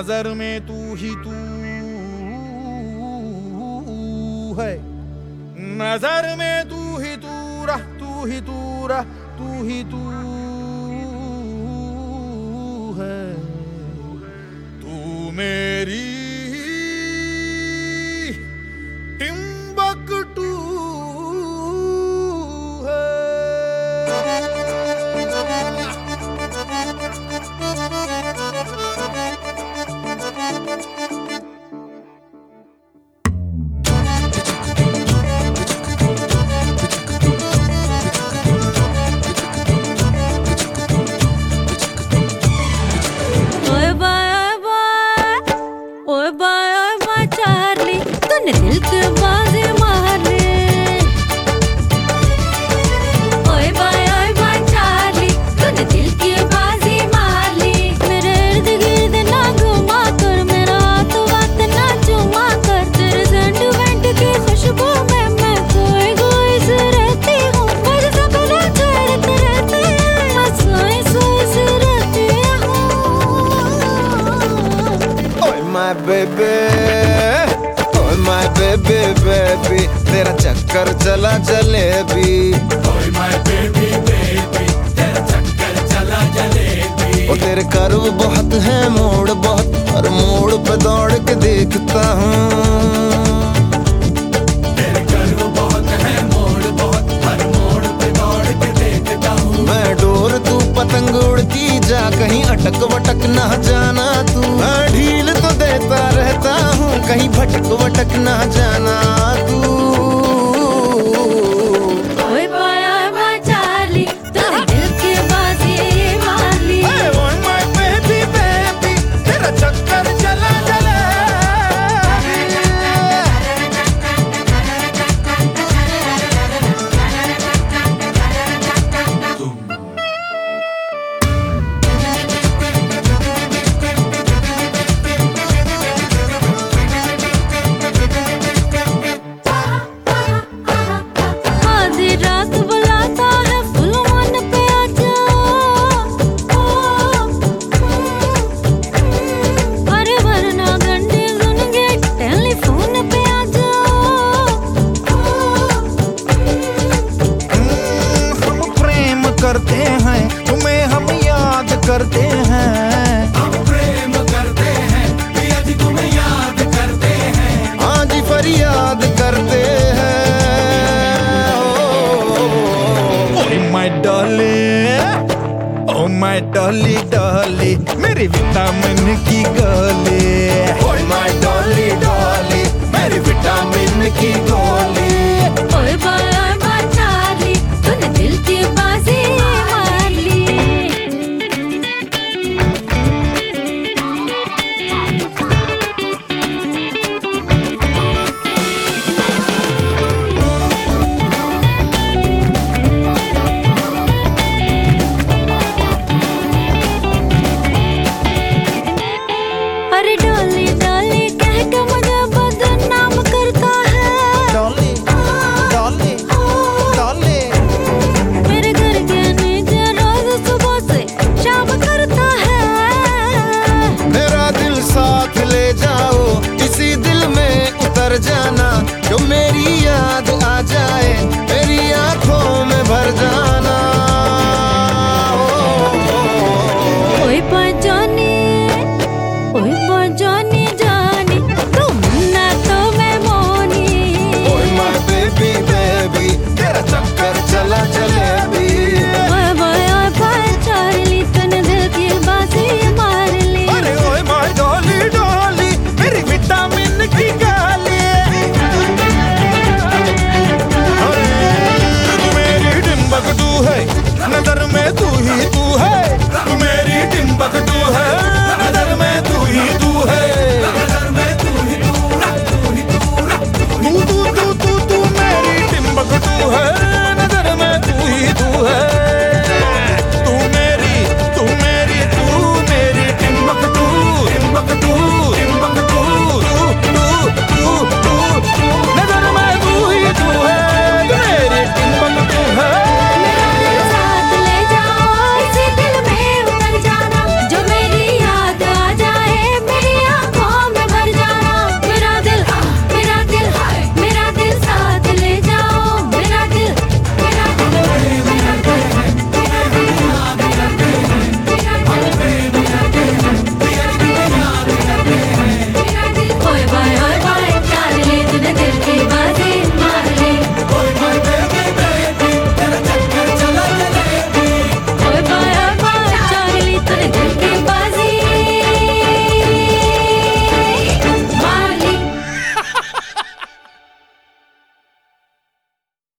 नजर में तू ही तू है, नजर में तू ही तू रह, तू ही तू रह, तू ही तू है, तू मेरी टिम्बकटू है। चार्ली तूने दिल के बाजी मार ले। ओए बाय चार्ली तूने दिल की बाजी मार ली। मेरे इर्द गिर्द ना घुमा कर, मेरा हाथ वात ना चुमा कर। तेरे सेंटिमेंट की खुशबू में मैं खोई खोई से रहती हूँ। मुझे सपने छेड़ते रहते हैं, मैं सोई सोई से रहती हूँ। ओए my baby, my baby baby, तेरा चक्कर चला जलेबी। ओए my baby baby, तेरा चक्कर चला जलेबी। ओ तेरे कर्व बहुत है, मोड़ बहुत, हर मोड़ पे दौड़ के देखता हूँ। तेरे कर्व बहुत है, मोड़ बहुत, हर मोड़ पे दौड़ के देखता हूँ। मैं डोर तू पतंग उड़ती जा, कहीं अटक वटक ना जाना तू। मैं ढील तो देता रहता हूँ, कहीं भटक वटक ना जाना तू। ओए बाय चार्ली तूने दिल की बाजी मार ली। ओए माय बेबी बेबी, तेरा चक्कर चला जलेबी। रात बुलाता है फुल मन पे आजा। अरे वरना घंटे सुनेंगे टेलीफोन पे आजा। हम प्रेम करते हैं, तुम्हें हम याद करते हैं। हम प्रेम करते हैं, पिया जी तुम्हें याद करते हैं। आज फरियाद करते हैं। My darling, oh my dolly dolly, मेरी विटामिन की गोली। ओए my dolly dolly, मेरी विटामिन की गोली। ओए बाय